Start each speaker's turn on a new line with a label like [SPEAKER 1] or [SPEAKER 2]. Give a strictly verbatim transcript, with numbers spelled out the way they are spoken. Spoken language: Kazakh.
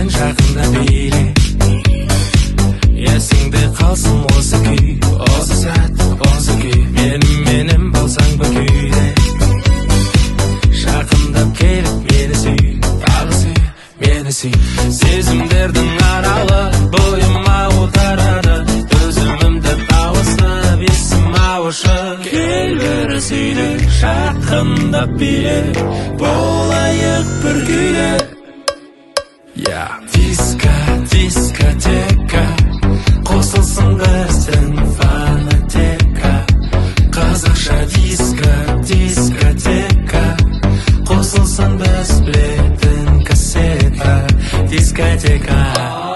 [SPEAKER 1] жақында биле. Есіңде қалсын осы күй, осы сәт, осы күй. Менің менің болсаң бұл күйде. Жақындап келіп мені сүй, тағы сүй, мені сүй. Сезімдердің аралы бойыма отарады. Өзімімді тауысып, есім ауышып. Кел бері сүйді, жақындап биле. Болайық бір күйде. Диско, дискотека, қосылсын біздің фонотека. Қазақша диско, дискотека, қосылсын біз білетін кассета. Дискотека.